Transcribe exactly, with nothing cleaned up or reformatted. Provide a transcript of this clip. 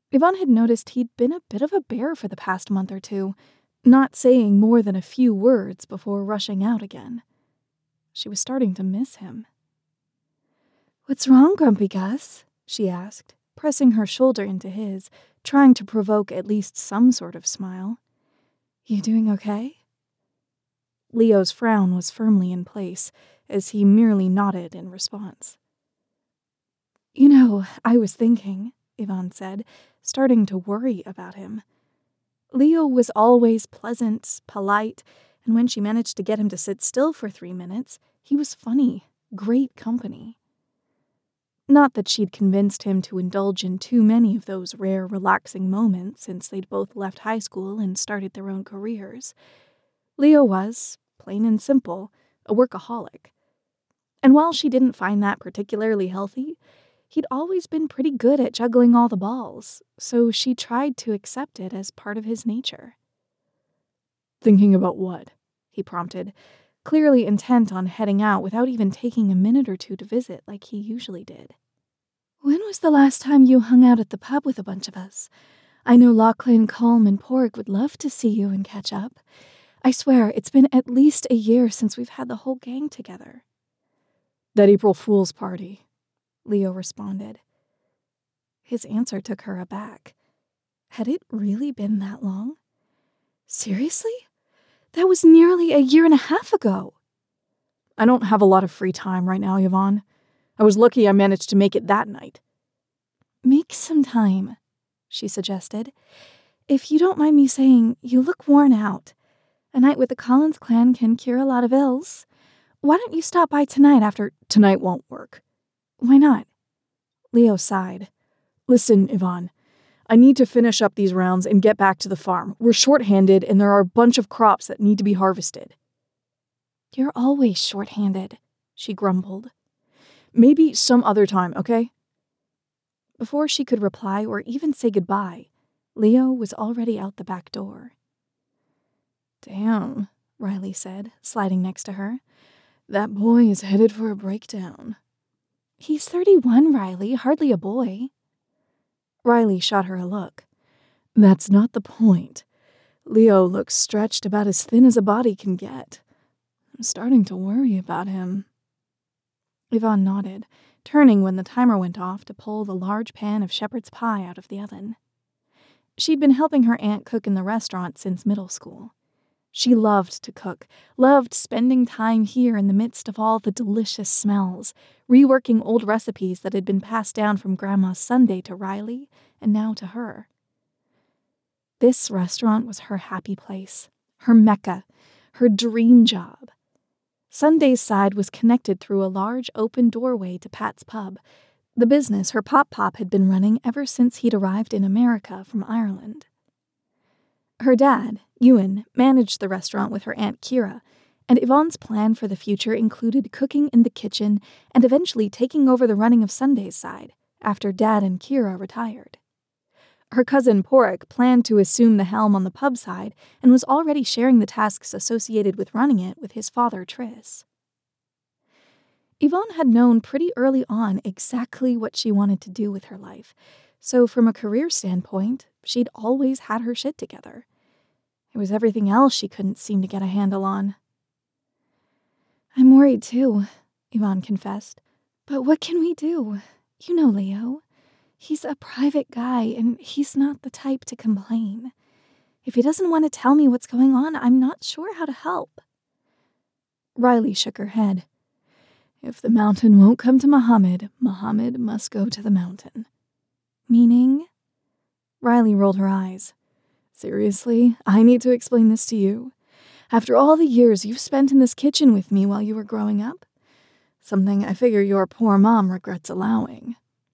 Yvonne had noticed he'd been a bit of a bear for the past month or two, not saying more than a few words before rushing out again. She was starting to miss him. "What's wrong, Grumpy Gus?" she asked, pressing her shoulder into his, trying to provoke at least some sort of smile. "You doing okay?" Leo's frown was firmly in place, as he merely nodded in response. "You know, I was thinking," Yvonne said, starting to worry about him. Leo was always pleasant, polite, and when she managed to get him to sit still for three minutes, he was funny, great company. Not that she'd convinced him to indulge in too many of those rare, relaxing moments since they'd both left high school and started their own careers. Leo was, plain and simple, a workaholic. And while she didn't find that particularly healthy, he'd always been pretty good at juggling all the balls, so she tried to accept it as part of his nature. "Thinking about what?" he prompted, clearly intent on heading out without even taking a minute or two to visit like he usually did. "When was the last time you hung out at the pub with a bunch of us? I know Lachlan, Colm, and Porg would love to see you and catch up. I swear, it's been at least a year since we've had the whole gang together." "That April Fool's party," Leo responded. His answer took her aback. Had it really been that long? Seriously? That was nearly a year and a half ago. "I don't have a lot of free time right now, Yvonne. I was lucky I managed to make it that night." "Make some time," she suggested. "If you don't mind me saying, you look worn out. A night with the Collins clan can cure a lot of ills. Why don't you stop by tonight after—" "Tonight won't work." "Why not?" Leo sighed. "Listen, Yvonne. I need to finish up these rounds and get back to the farm. We're short-handed and there are a bunch of crops that need to be harvested." "You're always short-handed," she grumbled. "Maybe some other time, okay?" Before she could reply or even say goodbye, Leo was already out the back door. "Damn," Riley said, sliding next to her. "That boy is headed for a breakdown." "He's thirty-one, Riley, hardly a boy." Riley shot her a look. "That's not the point. Leo looks stretched about as thin as a body can get. I'm starting to worry about him." Yvonne nodded, turning when the timer went off to pull the large pan of shepherd's pie out of the oven. She'd been helping her aunt cook in the restaurant since middle school. She loved to cook, loved spending time here in the midst of all the delicious smells, reworking old recipes that had been passed down from Grandma's Sunday to Riley and now to her. This restaurant was her happy place, her mecca, her dream job. Sunday's side was connected through a large open doorway to Pat's Pub, the business her pop-pop had been running ever since he'd arrived in America from Ireland. Her dad, Ewan, managed the restaurant with her Aunt Kira, and Yvonne's plan for the future included cooking in the kitchen and eventually taking over the running of Sunday's side after Dad and Kira retired. Her cousin Porrick planned to assume the helm on the pub side and was already sharing the tasks associated with running it with his father, Tris. Yvonne had known pretty early on exactly what she wanted to do with her life, so from a career standpoint, she'd always had her shit together. It was everything else she couldn't seem to get a handle on. "I'm worried too," Yvonne confessed. "But what can we do? You know Leo. He's a private guy, and he's not the type to complain. If he doesn't want to tell me what's going on, I'm not sure how to help." Riley shook her head. "If the mountain won't come to Muhammad, Muhammad must go to the mountain." "Meaning?" Riley rolled her eyes. "Seriously, I need to explain this to you? After all the years you've spent in this kitchen with me while you were growing up? Something I figure your poor mom regrets allowing."